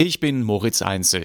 Ich bin Moritz Einzel.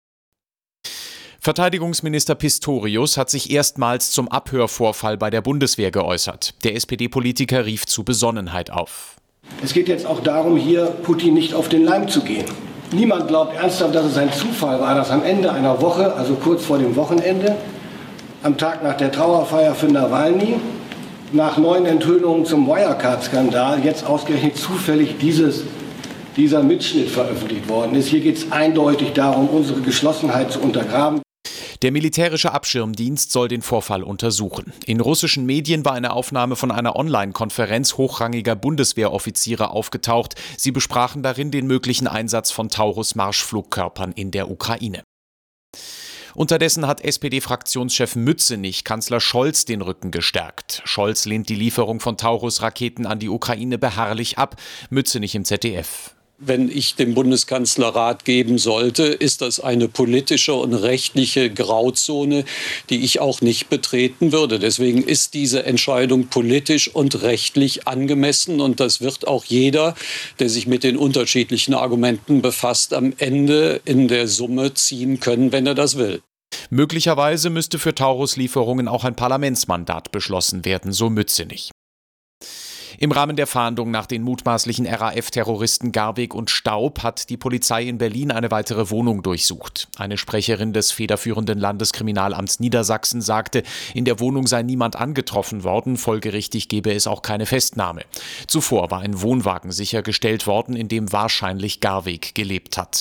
Verteidigungsminister Pistorius hat sich erstmals zum Abhörvorfall bei der Bundeswehr geäußert. Der SPD-Politiker rief zu Besonnenheit auf. Es geht jetzt auch darum, hier Putin nicht auf den Leim zu gehen. Niemand glaubt ernsthaft, dass es ein Zufall war, dass am Ende einer Woche, also kurz vor dem Wochenende, am Tag nach der Trauerfeier für Nawalny, nach 9 Enthüllungen zum Wirecard-Skandal, jetzt ausgerechnet zufällig dieser Mitschnitt veröffentlicht worden ist. Hier geht es eindeutig darum, unsere Geschlossenheit zu untergraben. Der militärische Abschirmdienst soll den Vorfall untersuchen. In russischen Medien war eine Aufnahme von einer Online-Konferenz hochrangiger Bundeswehroffiziere aufgetaucht. Sie besprachen darin den möglichen Einsatz von Taurus-Marschflugkörpern in der Ukraine. Unterdessen hat SPD-Fraktionschef Mützenich Kanzler Scholz den Rücken gestärkt. Scholz lehnt die Lieferung von Taurus-Raketen an die Ukraine beharrlich ab. Mützenich im ZDF. Wenn ich dem Bundeskanzler Rat geben sollte, ist das eine politische und rechtliche Grauzone, die ich auch nicht betreten würde. Deswegen ist diese Entscheidung politisch und rechtlich angemessen. Und das wird auch jeder, der sich mit den unterschiedlichen Argumenten befasst, am Ende in der Summe ziehen können, wenn er das will. Möglicherweise müsste für Taurus-Lieferungen auch ein Parlamentsmandat beschlossen werden, so Mützenich. Im Rahmen der Fahndung nach den mutmaßlichen RAF-Terroristen Garweg und Staub hat die Polizei in Berlin eine weitere Wohnung durchsucht. Eine Sprecherin des federführenden Landeskriminalamts Niedersachsen sagte, in der Wohnung sei niemand angetroffen worden, folgerichtig gebe es auch keine Festnahme. Zuvor war ein Wohnwagen sichergestellt worden, in dem wahrscheinlich Garweg gelebt hat.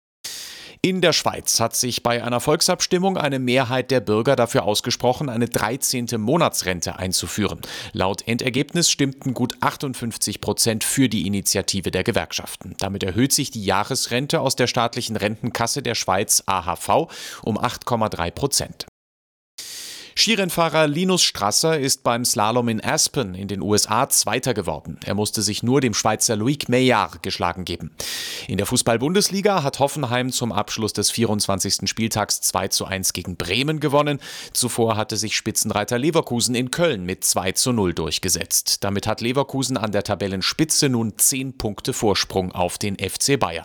In der Schweiz hat sich bei einer Volksabstimmung eine Mehrheit der Bürger dafür ausgesprochen, eine 13. Monatsrente einzuführen. Laut Endergebnis stimmten gut 58% für die Initiative der Gewerkschaften. Damit erhöht sich die Jahresrente aus der staatlichen Rentenkasse der Schweiz AHV um 8,3%. Skirennfahrer Linus Strasser ist beim Slalom in Aspen in den USA Zweiter geworden. Er musste sich nur dem Schweizer Loïc Meillard geschlagen geben. In der Fußball-Bundesliga hat Hoffenheim zum Abschluss des 24. Spieltags 2:1 gegen Bremen gewonnen. Zuvor hatte sich Spitzenreiter Leverkusen in Köln mit 2:0 durchgesetzt. Damit hat Leverkusen an der Tabellenspitze nun 10 Punkte Vorsprung auf den FC Bayern.